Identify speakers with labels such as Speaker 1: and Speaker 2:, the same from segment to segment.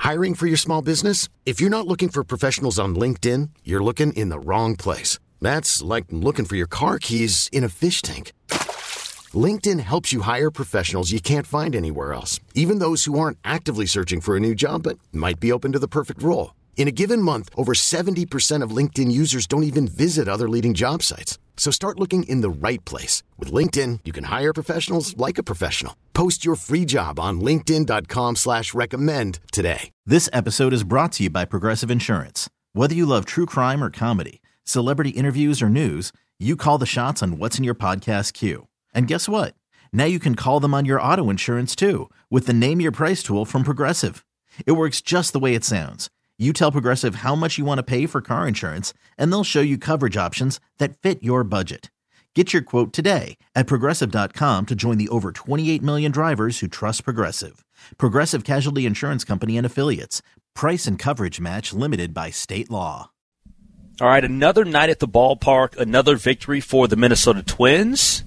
Speaker 1: Hiring for your small business? If you're not looking for professionals on LinkedIn, you're looking in the wrong place. That's like looking for your car keys in a fish tank. LinkedIn helps you hire professionals you can't find anywhere else, even those who aren't actively searching for a new job but might be open to the perfect role. In a given month, over 70% of LinkedIn users don't even visit other leading job sites. So start looking in the right place. With LinkedIn, you can hire professionals like a professional. Post your free job on linkedin.com/recommend today.
Speaker 2: This episode is brought to you by Progressive Insurance. Whether you love true crime or comedy, celebrity interviews or news, you call the shots on what's in your podcast queue. And guess what? Now you can call them on your auto insurance too with the Name Your Price tool from Progressive. It works just the way it sounds. You tell Progressive how much you want to pay for car insurance, and they'll show you coverage options that fit your budget. Get your quote today at Progressive.com to join the over 28 million drivers who trust Progressive. Progressive Casualty Insurance Company and Affiliates. Price and coverage match limited by state law.
Speaker 3: All right, another night at the ballpark, another victory for the Minnesota Twins.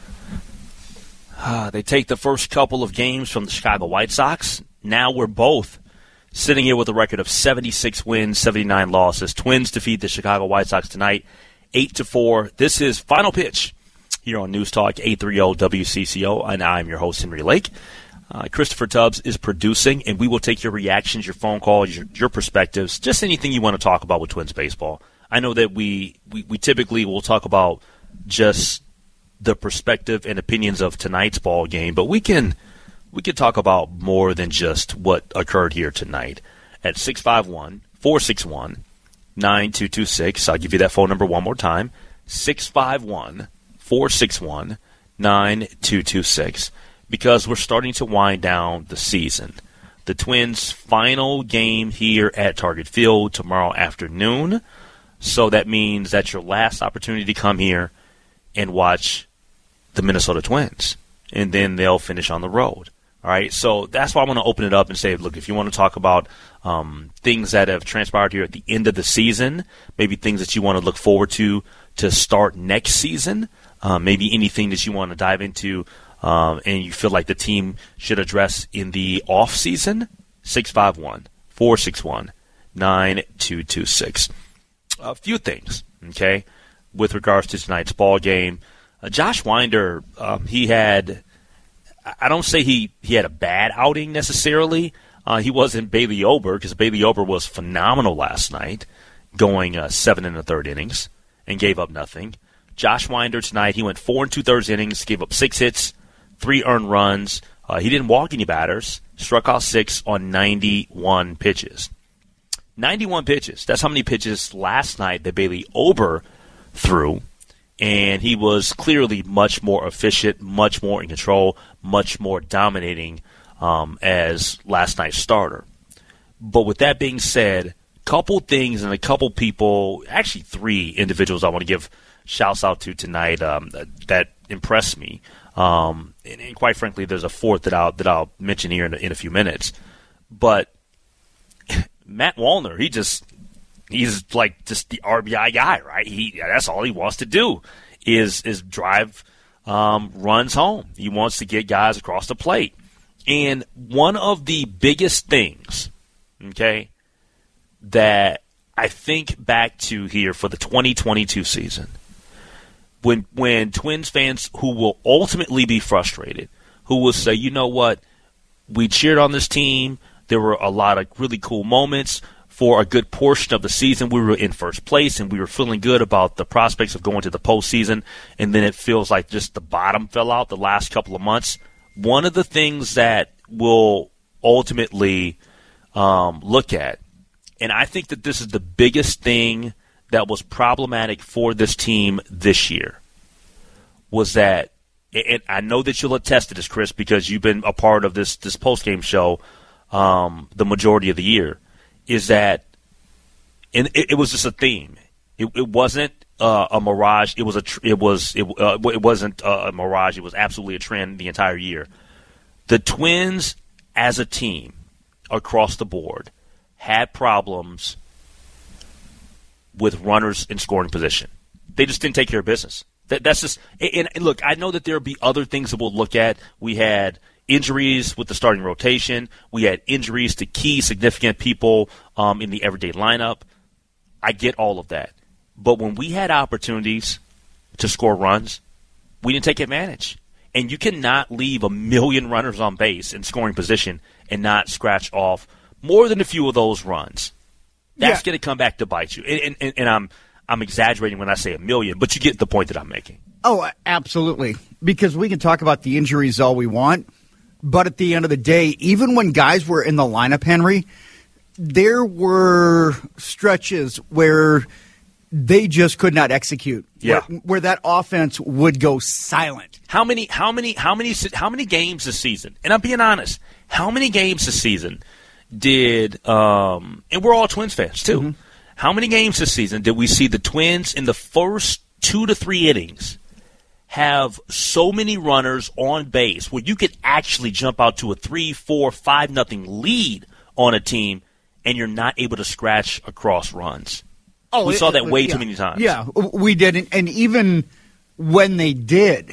Speaker 3: They take the first couple of games from the Chicago White Sox. Now we're both sitting here with a record of 76 wins, 79 losses. Twins defeat the Chicago White Sox tonight, 8-4. This is Final Pitch here on News Talk 830 WCCO, and I'm your host, Henry Lake. Christopher Tubbs is producing, and we will take your reactions, your phone calls, your perspectives, just anything you want to talk about with Twins baseball. I know that we typically will talk about just the perspective and opinions of tonight's ball game, but we can talk about more than just what occurred here tonight. At 651-461-9226, I'll give you that phone number one more time, 651-461-9226, because we're starting to wind down the season. The Twins' final game here at Target Field tomorrow afternoon, so that means that's your last opportunity to come here and watch the Minnesota Twins, and then they'll finish on the road. All right, so that's why I want to open it up and say, look, if you want to talk about things that have transpired here at the end of the season, maybe things that you want to look forward to start next season, maybe anything that you want to dive into and you feel like the team should address in the off season, 651-461-9226. A few things, okay, with regards to tonight's ball game. Josh Winder, he had, I don't say he had a bad outing necessarily. He wasn't Bailey Ober, because Bailey Ober was phenomenal last night, going 7 1/3 innings and gave up nothing. Josh Winder tonight, he went 4 2/3 innings, gave up 6 hits, 3 earned runs. He didn't walk any batters, struck out 6 on 91 pitches. 91 pitches. That's how many pitches last night that Bailey Ober threw. And he was clearly much more efficient, much more in control, much more dominating as last night's starter. But with that being said, couple things and a couple people, actually 3 individuals I want to give shouts out to tonight that impressed me. And quite frankly, there's a 4th that I'll mention here in a few minutes. But Matt Wallner, he's like just the RBI guy, right? That's all he wants to do is drive runs home. He wants to get guys across the plate. And one of the biggest things, okay, that I think back to here for the 2022 season, when Twins fans who will ultimately be frustrated, who will say, you know what, we cheered on this team, there were a lot of really cool moments. For a good portion of the season, we were in first place, and we were feeling good about the prospects of going to the postseason, and then it feels like just the bottom fell out the last couple of months. One of the things that we'll ultimately look at, and I think that this is the biggest thing that was problematic for this team this year, was that, and I know that you'll attest to this, Chris, because you've been a part of this post-game show the majority of the year, is that, and it was just a theme. It wasn't a mirage. It wasn't a mirage. It was absolutely a trend the entire year. The Twins, as a team, across the board, had problems with runners in scoring position. They just didn't take care of business. That's just. And look, I know that there'll be other things that we'll look at. We had injuries with the starting rotation. We had injuries to key significant people in the everyday lineup. I get all of that. But when we had opportunities to score runs, we didn't take advantage. And you cannot leave 1 million runners on base in scoring position and not scratch off more than a few of those runs. That's going to come back to bite you. And I'm exaggerating when I say 1 million, but you get the point that I'm making.
Speaker 4: Oh, absolutely. Because we can talk about the injuries all we want, but at the end of the day, even when guys were in the lineup, Henry, there were stretches where they just could not execute.
Speaker 3: Yeah.
Speaker 4: Where that offense would go silent.
Speaker 3: How many games this season? And I'm being honest. How many games this season did and we're all Twins fans too. Mm-hmm. How many games this season did we see the Twins in the first 2 to 3 innings have so many runners on base where you could actually jump out to a 3, 4, 5-0 lead on a team and you're not able to scratch across runs? Oh, we saw that way too many times.
Speaker 4: Yeah, we did. And even when they did,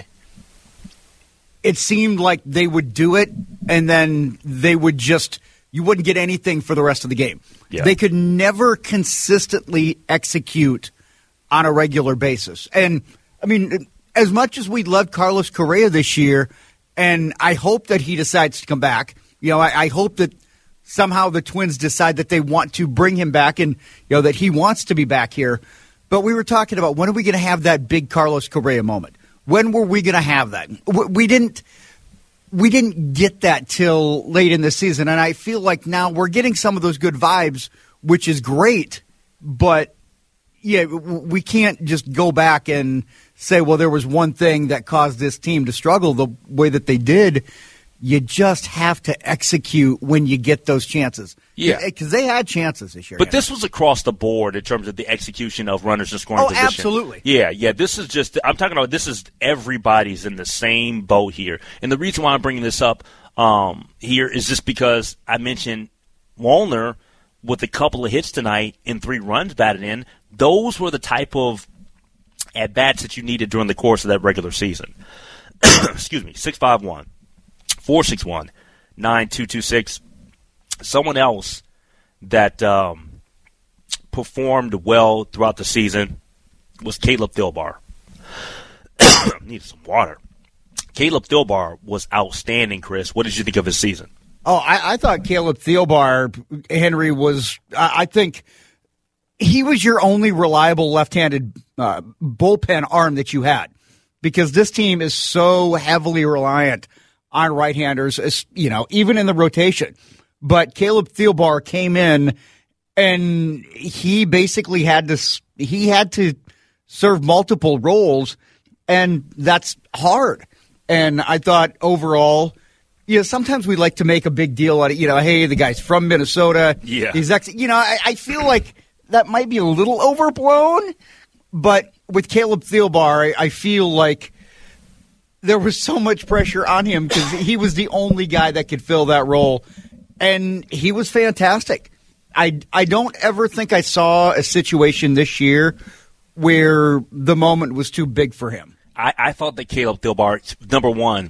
Speaker 4: it seemed like they would do it and then they would just – you wouldn't get anything for the rest of the game. Yeah. They could never consistently execute on a regular basis. And, I mean – as much as we loved Carlos Correa this year, and I hope that he decides to come back, I hope that somehow the Twins decide that they want to bring him back and, that he wants to be back here. But we were talking about when are we going to have that big Carlos Correa moment? When were we going to have that? We didn't get that till late in the season, and I feel like now we're getting some of those good vibes, which is great, but we can't just go back and say, well, there was one thing that caused this team to struggle the way that they did. You just have to execute when you get those chances. Yeah. Because they had chances this year.
Speaker 3: But this was across the board in terms of the execution of runners in scoring position. Oh,
Speaker 4: absolutely.
Speaker 3: Yeah. This is just – I'm talking about this is everybody's in the same boat here. And the reason why I'm bringing this up here is just because I mentioned Wallner with a couple of hits tonight and 3 runs batted in. Those were the type of at-bats that you needed during the course of that regular season. Excuse me, 651-461-9226. Someone else that performed well throughout the season was Caleb Thielbar. Needed some water. Caleb Thielbar was outstanding, Chris. What did you think of his season?
Speaker 4: Oh, I thought Caleb Thielbar, Henry, was I think he was your only reliable left-handed bullpen arm that you had, because this team is so heavily reliant on right-handers, even in the rotation. But Caleb Thielbar came in, and he basically had to serve multiple roles, and that's hard. And I thought overall, sometimes we like to make a big deal out of, hey, the guy's from Minnesota.
Speaker 3: Yeah.
Speaker 4: He's I feel like that might be a little overblown, but with Caleb Thielbar, I feel like there was so much pressure on him because he was the only guy that could fill that role, and he was fantastic. I don't ever think I saw a situation this year where the moment was too big for him.
Speaker 3: I thought that Caleb Thielbar, number one,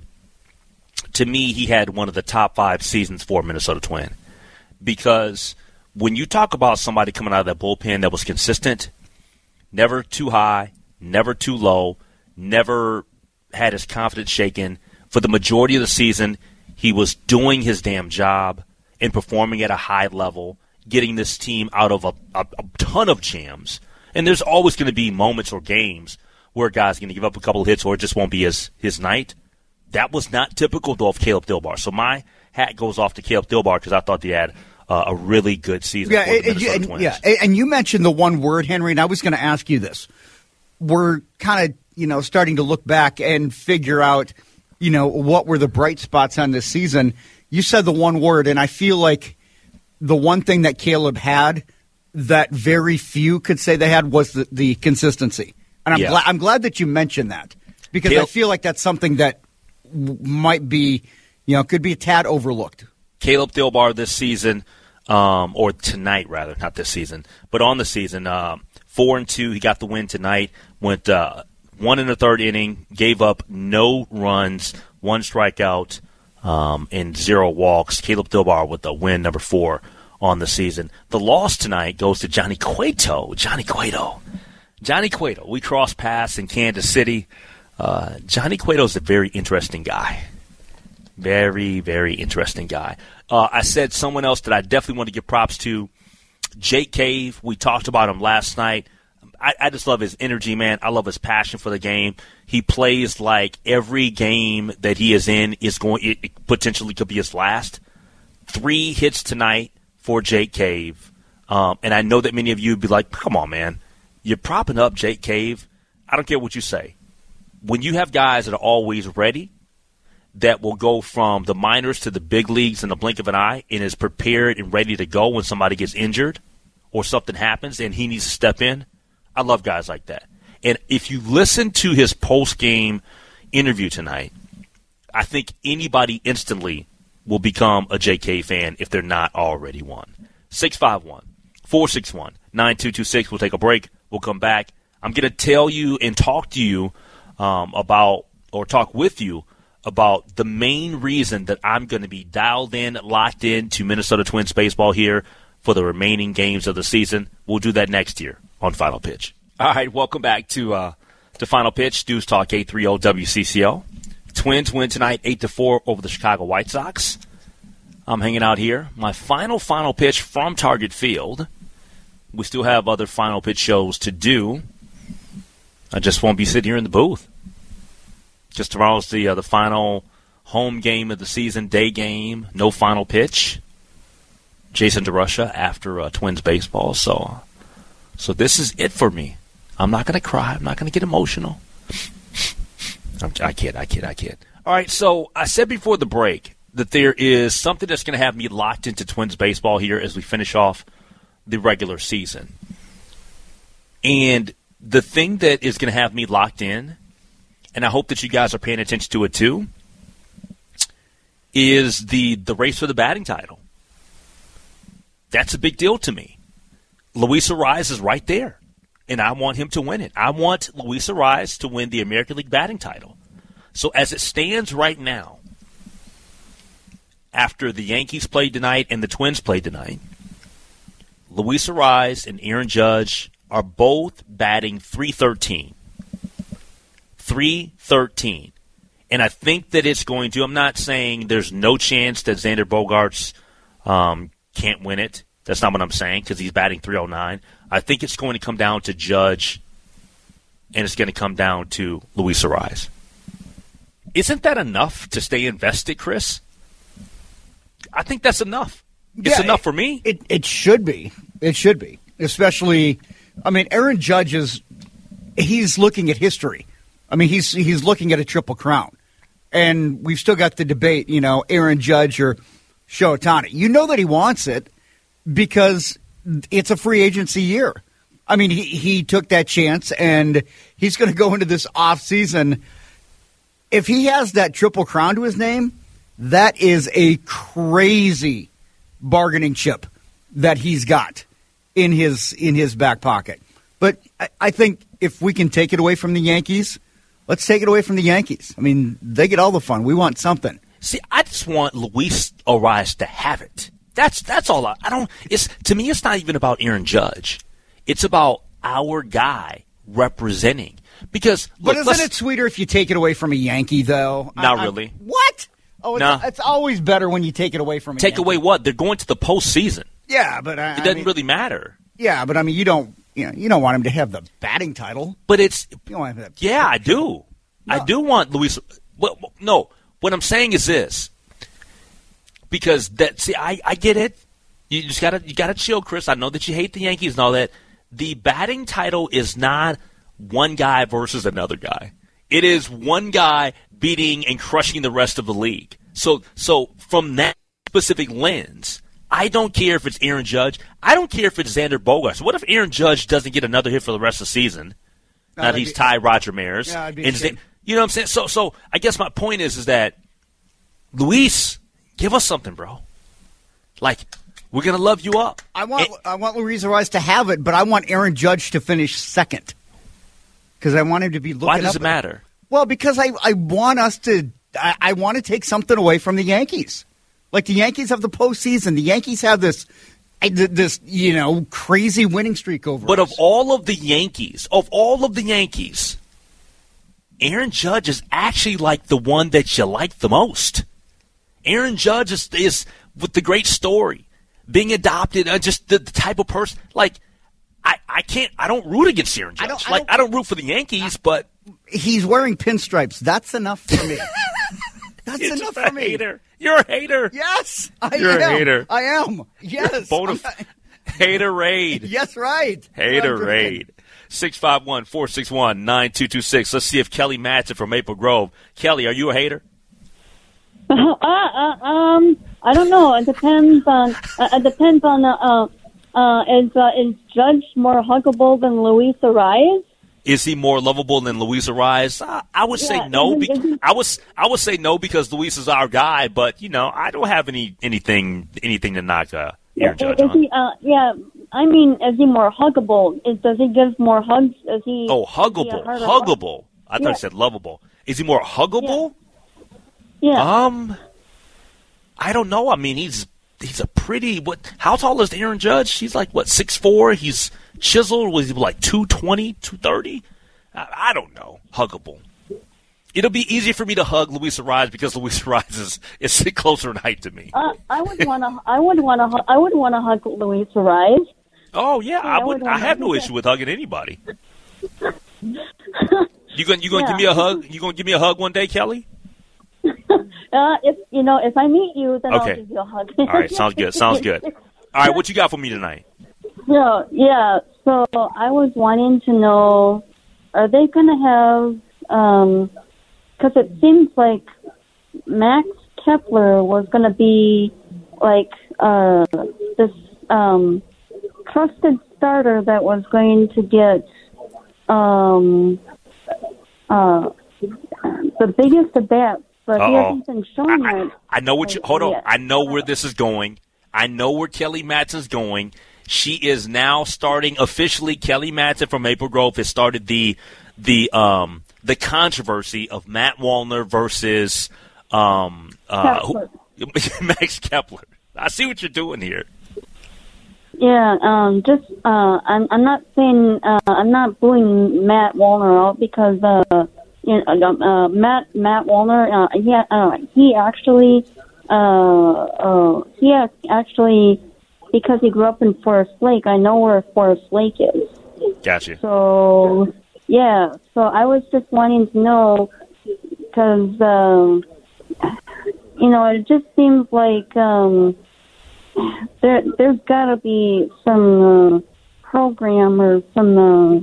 Speaker 3: to me, he had one of the top 5 seasons for Minnesota Twin. Because when you talk about somebody coming out of that bullpen that was consistent, never too high, never too low, never had his confidence shaken, for the majority of the season, he was doing his damn job and performing at a high level, getting this team out of a ton of jams. And there's always going to be moments or games where a guy's going to give up a couple of hits or it just won't be his night. That was not typical, though, of Caleb Thielbar. So my hat goes off to Caleb Thielbar because I thought he had a really good season for the Minnesota Twins.
Speaker 4: Yeah, and you mentioned the one word, Henry, and I was going to ask you this. We're kind of, starting to look back and figure out, what were the bright spots on this season. You said the one word, and I feel like the one thing that Caleb had that very few could say they had was the consistency. And I'm glad that you mentioned that, because I feel like that's something that might be, could be a tad overlooked.
Speaker 3: Caleb Thielbar this season, or tonight rather, not this season, but on the season, 4-2. He got the win tonight. Went 1 1/3 inning, gave up no runs, 1 strikeout, and 0 walks. Caleb Thielbar with the win, number 4 on the season. The loss tonight goes to Johnny Cueto. Johnny Cueto. We crossed paths in Kansas City. Johnny Cueto is a very interesting guy. Very, very interesting guy. I said someone else that I definitely want to give props to, Jake Cave. We talked about him last night. I just love his energy, man. I love his passion for the game. He plays like every game that he is in it potentially could be his last. 3 hits tonight for Jake Cave. And I know that many of you would be like, come on, man. You're propping up Jake Cave. I don't care what you say. When you have guys that are always ready, that will go from the minors to the big leagues in the blink of an eye and is prepared and ready to go when somebody gets injured or something happens and he needs to step in, I love guys like that. And if you listen to his post-game interview tonight, I think anybody instantly will become a JK fan if they're not already one. 651-461-9226. We'll take a break. We'll come back. I'm going to tell you and talk to you talk with you about the main reason that I'm going to be dialed in, locked in to Minnesota Twins baseball here for the remaining games of the season. We'll do that next year on Final Pitch. All right, welcome back to Final Pitch. News Talk 830 WCCO. Twins win tonight 8-4 over the Chicago White Sox. I'm hanging out here. My final pitch from Target Field. We still have other Final Pitch shows to do. I just won't be sitting here in the booth. Just tomorrow's the final home game of the season, day game, no final pitch. Jason DeRusha after Twins baseball. So this is it for me. I'm not going to cry. I'm not going to get emotional. I kid. All right, so I said before the break that there is something that's going to have me locked into Twins baseball here as we finish off the regular season. And the thing that is going to have me locked in, and I hope that you guys are paying attention to it too, is the race for the batting title. That's a big deal to me. Luis Arraez is right there, and I want him to win it. I want Luis Arraez to win the American League batting title. So as it stands right now, after the Yankees played tonight and the Twins played tonight, Luis Arraez and Aaron Judge are both batting .313. .313. And I think that it's going to, I'm not saying there's no chance that Xander Bogaerts can't win it. That's not what I'm saying, because he's batting .309. I think it's going to come down to Judge, and it's going to come down to Luis Arraez. Isn't that enough to stay invested, Chris? I think that's enough. It's enough for me.
Speaker 4: It should be. It should be. Especially, I mean, Aaron Judge he's looking at history. I mean, he's looking at a Triple Crown. And we've still got the debate, Aaron Judge or Shohei Ohtani. You know that he wants it because it's a free agency year. I mean, he took that chance, and he's going to go into this offseason. If he has that Triple Crown to his name, that is a crazy bargaining chip that he's got in his back pocket. But I think if we can take it away from the Yankees, let's take it away from the Yankees. I mean, they get all the fun. We want something.
Speaker 3: See, I just want Luis Arraez to have it. That's all. To me, it's not even about Aaron Judge. It's about our guy representing. Because
Speaker 4: but isn't it sweeter if you take it away from a Yankee, though?
Speaker 3: Not really.
Speaker 4: What? Oh, it's always better when you take it away from a Yankee.
Speaker 3: Take away what? They're going to the postseason.
Speaker 4: Yeah, but
Speaker 3: it doesn't really matter.
Speaker 4: Yeah, but I mean, you don't want him to have the batting title.
Speaker 3: But it's I do.
Speaker 4: No.
Speaker 3: I do want Luis. Well, no, what I'm saying is this. Because I get it. You just gotta chill, Chris. I know that you hate the Yankees and all that. The batting title is not one guy versus another guy. It is one guy beating and crushing the rest of the league. So from that specific lens, I don't care if it's Aaron Judge. I don't care if it's Xander Bogaerts. What if Aaron Judge doesn't get another hit for the rest of the season? Now he's tied Roger Maris.
Speaker 4: Yeah, you
Speaker 3: know what I'm saying? So I guess my point is that Luis, give us something, bro. Like, we're gonna love you up.
Speaker 4: I want Luis Arraez to have it, but I want Aaron Judge to finish second because I want him to be looking.
Speaker 3: Why does it matter?
Speaker 4: Well, because I want us to. I want to take something away from the Yankees. Like the Yankees have the postseason. The Yankees have this crazy winning streak over
Speaker 3: But
Speaker 4: us.
Speaker 3: of all of the Yankees, Aaron Judge is actually like the one that you like the most. Aaron Judge is with the great story, being adopted, just the type of person. Like, I don't root against Aaron Judge. I don't root for the Yankees, but
Speaker 4: he's wearing pinstripes. That's enough for me. That's
Speaker 3: you're
Speaker 4: enough
Speaker 3: just
Speaker 4: for me.
Speaker 3: Hater. You're a hater.
Speaker 4: Yes,
Speaker 3: You're a hater.
Speaker 4: I am. Yes.
Speaker 3: Haterade.
Speaker 4: Yes, right.
Speaker 3: Haterade. 651-461-9226. Let's see if Kelly Matson from Maple Grove. Kelly, are you a hater?
Speaker 5: I don't know. It depends on. Is Judge more huggable than Luis Arraez?
Speaker 3: Is he more lovable than Luis Arraez? I would say no. I would say no because Luis is our guy. But I don't have anything to knock Aaron Judge on.
Speaker 5: I mean, is he more huggable? Does he give more hugs? Is he?
Speaker 3: Oh, huggable, huggable. I thought you said lovable. Is he more huggable?
Speaker 5: Yeah.
Speaker 3: I don't know. I mean, he's a pretty. How tall is Aaron Judge? He's like 6'4". He's chiseled. Was he like 220, 230? I don't know. Huggable. It'll be easier for me to hug Luis Arraez because Luis Arraez is closer in height to me.
Speaker 5: I would want to hug Luis Arraez.
Speaker 3: Oh yeah, I have no issue with hugging anybody. You gonna give me a hug? You gonna give me a hug one day, Kelly?
Speaker 5: If I meet you, then
Speaker 3: okay.
Speaker 5: I'll give you a hug.
Speaker 3: All right, sounds good. All right, what you got for me tonight?
Speaker 5: So I was wanting to know, are they going to have, because it seems like Max Kepler was going to be like this trusted starter that was going to get the biggest at bats. But he hasn't been shown yet.
Speaker 3: I know what you. Hold on. I know where this is going. I know where Kelly Matson's going. She is now starting officially. Kelly Matson from Maple Grove has started the controversy of Matt Wallner versus Max Kepler. I see what you're doing here.
Speaker 5: Yeah. I'm not saying I'm not booing Matt Wallner out because. Matt Wallner, he actually, because he grew up in Forest Lake, I know where Forest Lake is.
Speaker 3: Gotcha.
Speaker 5: So I was just wanting to know, because, it just seems like there's got to be some program or some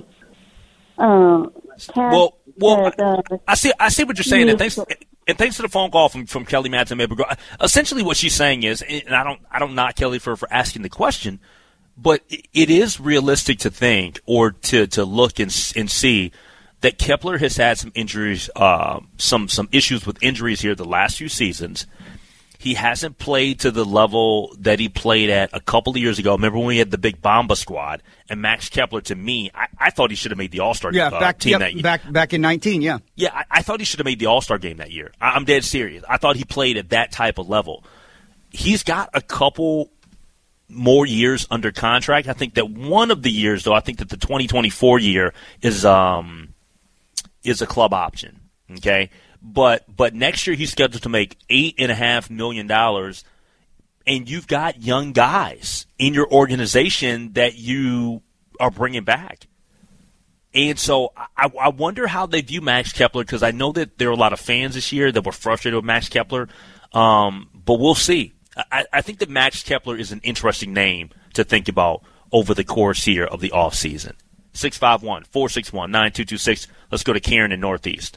Speaker 3: Well, I see what you're saying, and thanks for the phone call from Kelly Matson Maple Grove. Essentially, what she's saying is, and I don't knock Kelly for asking the question, but it is realistic to think or to look and see that Kepler has had some injuries, some issues with injuries here the last few seasons. He hasn't played to the level that he played at a couple of years ago. Remember when we had the big Bomba squad? And Max Kepler, to me, I thought he should have made the All-Star team that year.
Speaker 4: Back in 19, yeah.
Speaker 3: Yeah, I thought he should have made the All-Star game that year. I'm dead serious. I thought he played at that type of level. He's got a couple more years under contract. I think that one of the years, though, I think that the 2024 year is a club option, okay? But next year he's scheduled to make $8.5 million, and you've got young guys in your organization that you are bringing back. And so I wonder how they view Max Kepler, because I know that there are a lot of fans this year that were frustrated with Max Kepler, but we'll see. I think that Max Kepler is an interesting name to think about over the course here of the offseason. 651-461-9226. Let's go to Karen in Northeast.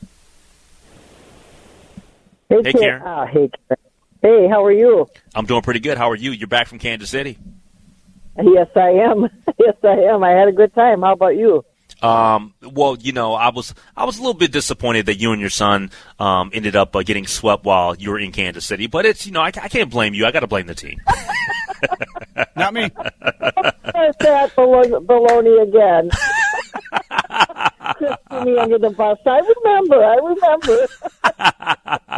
Speaker 3: Hey, Karen.
Speaker 6: Hey, how are you?
Speaker 3: I'm doing pretty good. How are you? You're back from Kansas City.
Speaker 6: Yes, I am. I had a good time. How about you?
Speaker 3: Well, I was a little bit disappointed that you and your son ended up getting swept while you were in Kansas City. But it's, I can't blame you. I got to blame the team.
Speaker 4: Not me.
Speaker 6: There's that baloney again. Just threw me under the bus. I remember.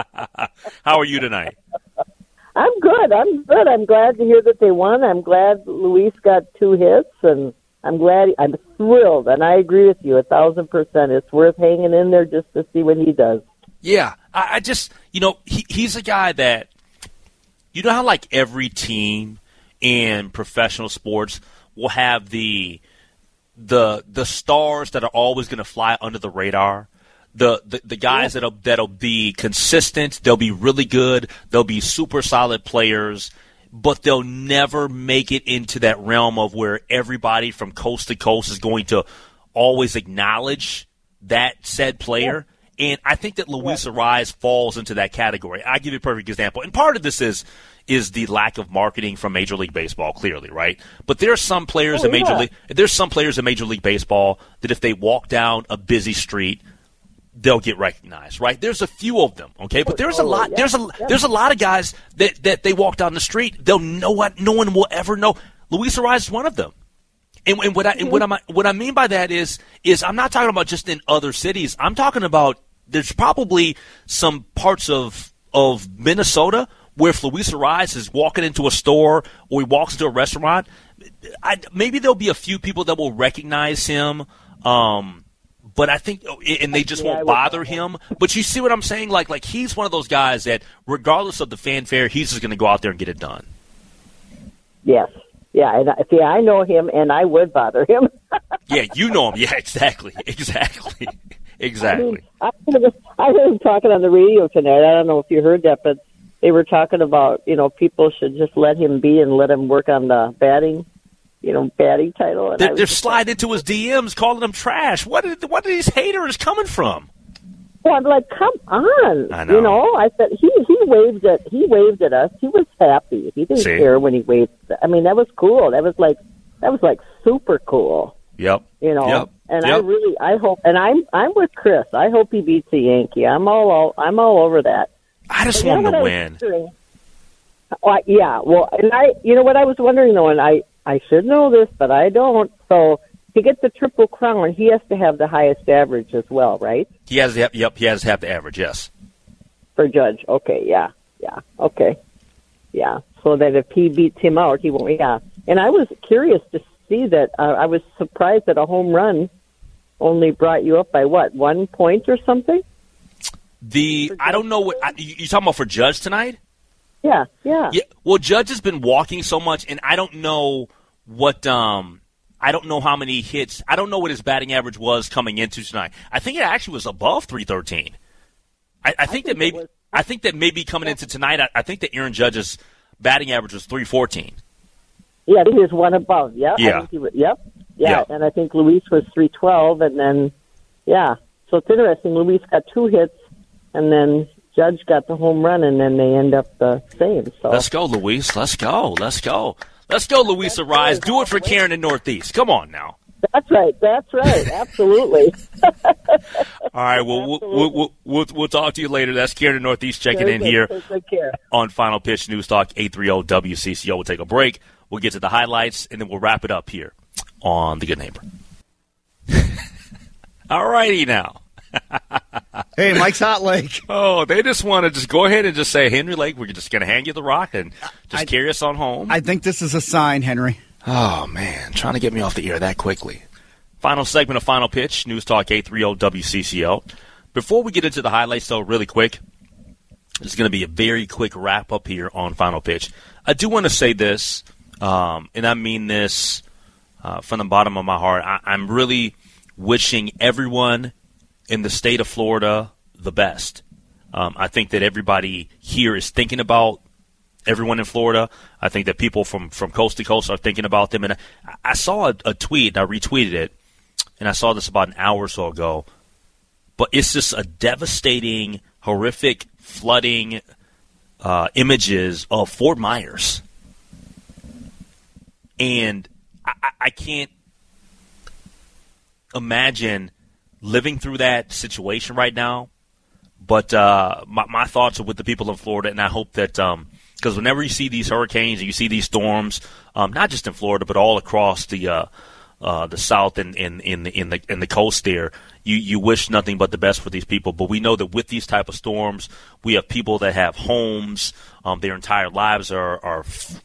Speaker 3: How are you tonight?
Speaker 6: I'm good. I'm glad to hear that they won. I'm glad Luis got 2 hits, and I'm thrilled, and I agree with you 1,000%. It's worth hanging in there just to see what he does.
Speaker 3: Yeah, I just, he's a guy that, how like every team in professional sports will have the stars that are always going to fly under the radar. The guys that'll be consistent, they'll be really good, they'll be super solid players, but they'll never make it into that realm of where everybody from coast to coast is going to always acknowledge that said player. Yeah. And I think that Luis Arraez falls into that category. I'll give you a perfect example. And part of this is the lack of marketing from Major League Baseball, clearly, right? But there are some players in Major League Baseball that if they walk down a busy street, they'll get recognized, right? There's a few of them, okay? But there's a lot. There's a lot of guys that they walk down the street, they'll know what no one will ever know. Luis Arraez is one of them. And what I mean by that is I'm not talking about just in other cities. I'm talking about there's probably some parts of Minnesota where if Luis Arraez is walking into a store or he walks into a restaurant, maybe there'll be a few people that will recognize him. But I think, and they just won't bother him. But you see what I'm saying? Like he's one of those guys that, regardless of the fanfare, he's just going to go out there and get it done.
Speaker 6: Yes. Yeah, and see, I know him, and I would bother him.
Speaker 3: Yeah, you know him. Yeah, exactly.
Speaker 6: I heard him talking on the radio tonight. I don't know if you heard that, but they were talking about, people should just let him be and let him work on the batting title. And
Speaker 3: they're sliding into his DMs, calling him trash. What are these haters coming from?
Speaker 6: Well, I'm like, come on.
Speaker 3: I know.
Speaker 6: I said he waved at us. He was happy. He didn't care when he waved. I mean, that was cool. That was like super cool.
Speaker 3: Yep.
Speaker 6: And I hope, and I'm with Chris. I hope he beats the Yankee. I'm all over that.
Speaker 3: I just want him to win.
Speaker 6: Yeah. Well, and what I was wondering though, and I should know this, but I don't. So to get the Triple Crown, he has to have the highest average as well, right?
Speaker 3: He has to have the average, yes.
Speaker 6: For Judge, okay, yeah, okay, yeah. So that if he beats him out, he won't. Yeah. And I was curious to see that. I was surprised that a home run only brought you up by 1 point or something.
Speaker 3: I don't know what you talking about for Judge tonight.
Speaker 6: Yeah.
Speaker 3: Well, Judge has been walking so much, and I don't know what. I don't know how many hits. I don't know what his batting average was coming into tonight. I think it actually was above 313. I think that maybe coming into tonight, I think that Aaron Judge's batting average was 314.
Speaker 6: Yeah, he was one above. Yeah.
Speaker 3: Yeah.
Speaker 6: Yep. And I think Luis was 312, and then So it's interesting. Luis got 2 hits, and then Judge got the home run, and then they end up the same. So
Speaker 3: let's go, Luis. Let's go, Luis Arraez. Do it for Karen in Northeast. Come on now.
Speaker 6: That's right. Absolutely.
Speaker 3: All right. Well, we'll talk to you later. That's Karen in Northeast checking in here on Final Pitch News Talk 830 WCCO. We'll take a break. We'll get to the highlights, and then we'll wrap it up here on The Good Neighbor. All righty now.
Speaker 4: Hey, Mike's Hot Lake.
Speaker 3: Oh, they just want to just go ahead and just say, Henry Lake, we're just going to hand you the rock and just carry us on home.
Speaker 4: I think this is a sign, Henry.
Speaker 3: Oh, man, trying to get me off the air that quickly. Final segment of Final Pitch, News Talk 830 WCCO. Before we get into the highlights, though, really quick, it's going to be a very quick wrap-up here on Final Pitch. I do want to say this, and I mean this from the bottom of my heart. I'm really wishing everyone in the state of Florida the best. I think that everybody here is thinking about everyone in Florida. I think that people from coast to coast are thinking about them. And I saw a tweet, and I retweeted it, and I saw this about an hour or so ago. But it's just a devastating, horrific flooding images of Fort Myers. And I can't imagine living through that situation right now, but my thoughts are with the people in Florida, and I hope that because whenever you see these hurricanes and you see these storms, not just in Florida but all across the the South and in the coast there. You wish nothing but the best for these people, but we know that with these type of storms, we have people that have homes. Their entire lives are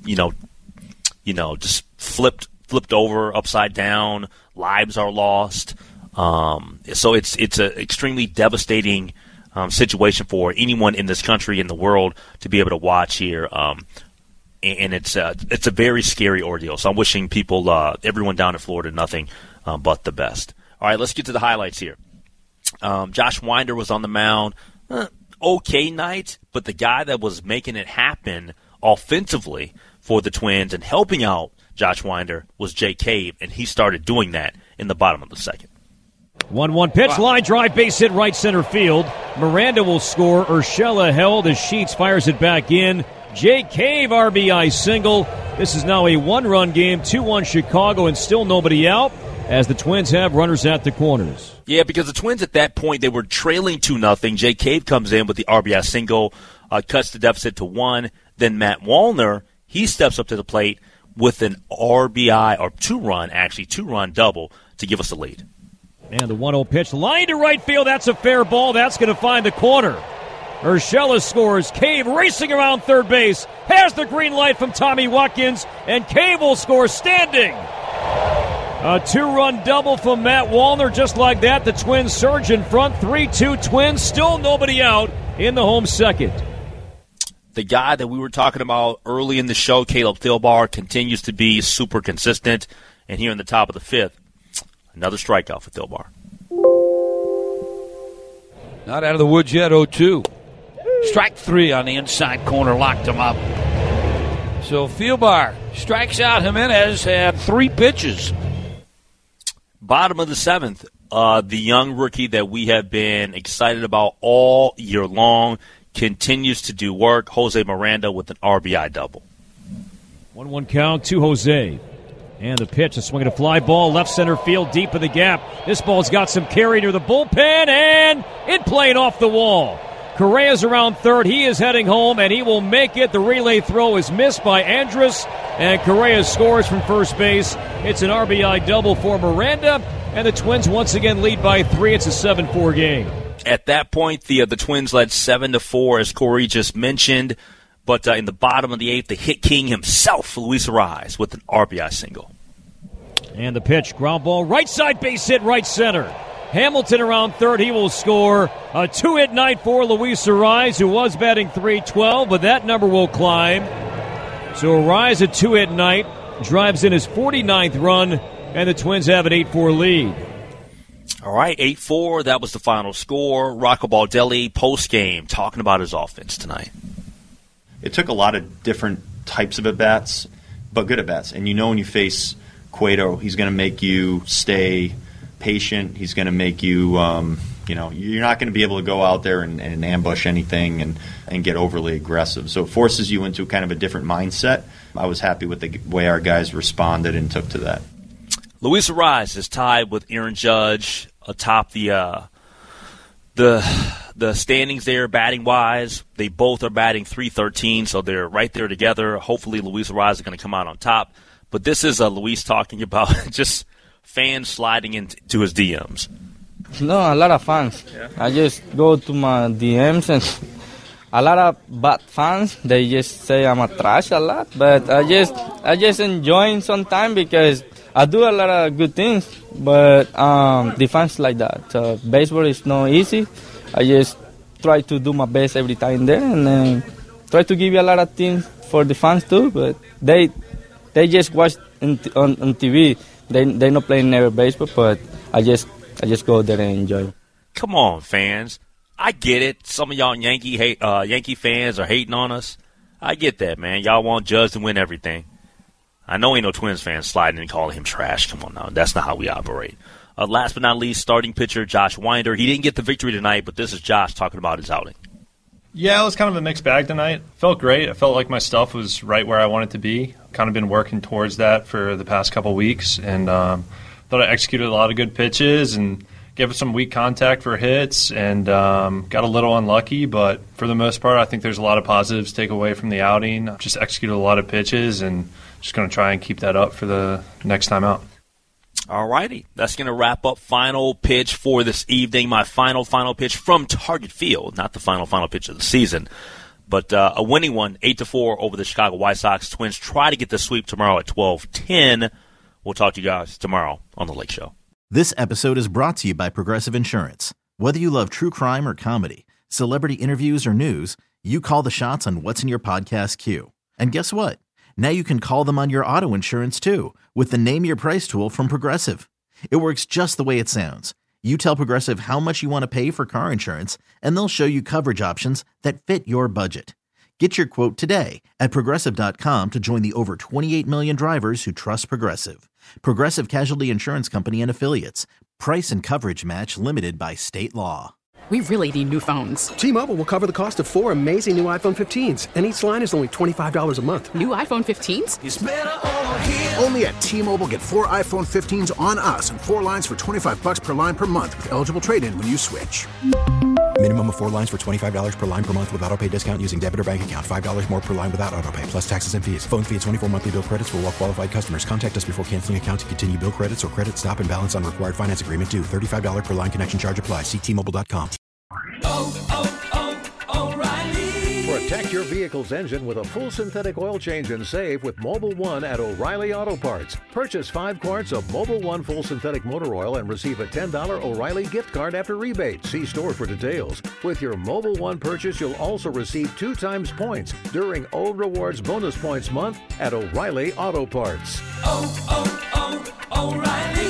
Speaker 3: just flipped over, upside down. Lives are lost. So it's an extremely devastating situation for anyone in this country, in the world, to be able to watch here. And it's a very scary ordeal. So I'm wishing people, everyone down in Florida, nothing but the best. All right, let's get to the highlights here. Josh Winder was on the mound. Okay night, but the guy that was making it happen offensively for the Twins and helping out Josh Winder was Jake Cave, and he started doing that in the bottom of the second.
Speaker 7: 1-1 pitch, line drive, base hit right center field. Miranda will score. Urshela held as Sheets fires it back in. Jake Cave RBI single. This is now a one-run game, 2-1 Chicago, and still nobody out as the Twins have runners at the corners.
Speaker 3: Yeah, because the Twins at that point, they were trailing 2-0. Jake Cave comes in with the RBI single, cuts the deficit to 1. Then Matt Wallner, he steps up to the plate with an RBI, or two-run double to give us the lead.
Speaker 7: And the 1-0 pitch, line to right field. That's a fair ball. That's going to find the corner. Urshela scores. Cave racing around third base. Has the green light from Tommy Watkins. And Cave will score standing. A 2-run double from Matt Wallner. Just like that, the Twins surge in front. 3-2 Twins. Still nobody out in the home second.
Speaker 3: The guy that we were talking about early in the show, Caleb Thielbar, continues to be super consistent. And here in the top of the fifth, another strikeout for Thielbar.
Speaker 8: Not out of the woods yet, 0-2. Strike 3 on the inside corner, locked him up. So Thielbar strikes out. Jimenez had 3 pitches.
Speaker 3: Bottom of the seventh, the young rookie that we have been excited about all year long continues to do work. Jose Miranda with an RBI double.
Speaker 7: 1-1 count to Jose. And the pitch, a swing and a fly ball, left center field, deep in the gap. This ball's got some carry near the bullpen, and in play and off the wall. Correa's around third. He is heading home, and he will make it. The relay throw is missed by Andrus, and Correa scores from first base. It's an RBI double for Miranda, and the Twins once again lead by 3. It's a 7-4 game.
Speaker 3: At that point, the Twins led 7-4, as Corey just mentioned. But in the bottom of the 8th, the hit king himself, Luis Arraez, with an RBI single.
Speaker 7: And the pitch, ground ball, right side base hit, right center. Hamilton around third. He will score. A 2-hit night for Luis Arraez, who was batting .312, but that number will climb. So Arraez, a 2-hit night, drives in his 49th run, and the Twins have an 8-4 lead.
Speaker 3: All right, 8-4. That was the final score. Rocco Baldelli, post-game, talking about his offense tonight.
Speaker 9: It took a lot of different types of at-bats, but good at-bats. And you know when you face Cueto, he's going to make you stay patient. He's going to make you, you're not going to be able to go out there and ambush anything and get overly aggressive. So it forces you into kind of a different mindset. I was happy with the way our guys responded and took to that.
Speaker 3: Luis Arraez is tied with Aaron Judge atop the standings there, batting-wise. They both are batting .313, so they're right there together. Hopefully Luis Arraez is going to come out on top. But this is Luis talking about just fans sliding into his DMs.
Speaker 10: No, a lot of fans. Yeah. I just go to my DMs and a lot of bad fans. They just say I'm a trash a lot. But I just enjoy sometimes because I do a lot of good things. But the fans like that. Baseball is not easy. I just try to do my best every time there and try to give you a lot of things for the fans too. But they just watch on TV. They not playing never baseball, but I just go there and enjoy.
Speaker 3: Come on, fans. I get it. Some of y'all Yankee fans are hating on us. I get that, man. Y'all want Judge to win everything. I know ain't no Twins fans sliding and calling him trash. Come on now. That's not how we operate. Last but not least, starting pitcher Josh Winder. He didn't get the victory tonight, but this is Josh talking about his outing.
Speaker 11: Yeah, it was kind of a mixed bag tonight. Felt great. I felt like my stuff was right where I wanted to be. Kind of been working towards that for the past couple weeks, and thought I executed a lot of good pitches and gave us some weak contact for hits, and got a little unlucky. But for the most part, I think there's a lot of positives to take away from the outing. Just executed a lot of pitches, and just going to try and keep that up for the next time out.
Speaker 3: All righty. That's going to wrap up Final Pitch for this evening. My final pitch from Target Field. Not the final pitch of the season, but a winning one, 8-4 over the Chicago White Sox. Twins try to get the sweep tomorrow at 12:10. We'll talk to you guys tomorrow on The Lake Show.
Speaker 2: This episode is brought to you by Progressive Insurance. Whether you love true crime or comedy, celebrity interviews or news, you call the shots on what's in your podcast queue. And guess what? Now you can call them on your auto insurance too with the Name Your Price tool from Progressive. It works just the way it sounds. You tell Progressive how much you want to pay for car insurance, and they'll show you coverage options that fit your budget. Get your quote today at Progressive.com to join the over 28 million drivers who trust Progressive. Progressive Casualty Insurance Company and Affiliates. Price and coverage match limited by state law.
Speaker 12: We really need new phones.
Speaker 13: T-Mobile will cover the cost of 4 amazing new iPhone 15s, and each line is only $25 a month.
Speaker 12: New iPhone 15s?
Speaker 13: It's better over here.
Speaker 14: Only at T-Mobile, get 4 iPhone 15s on us and 4 lines for $25 per line per month with eligible trade-in when you switch.
Speaker 15: Minimum of 4 lines for $25 per line per month with autopay discount using debit or bank account. $5 more per line without autopay, plus taxes and fees. Phone fee at 24 monthly bill credits for well-qualified customers. Contact us before canceling account to continue bill credits or credit stop and balance on required finance agreement due. $35 per line connection charge applies. See T-Mobile.com.
Speaker 16: O'Reilly. Protect your vehicle's engine with a full synthetic oil change and save with Mobil 1 at O'Reilly Auto Parts. Purchase 5 quarts of Mobil 1 full synthetic motor oil and receive a $10 O'Reilly gift card after rebate. See store for details. With your Mobil 1 purchase, you'll also receive 2 times points during O Rewards Bonus Points Month at O'Reilly Auto Parts.
Speaker 17: O'Reilly.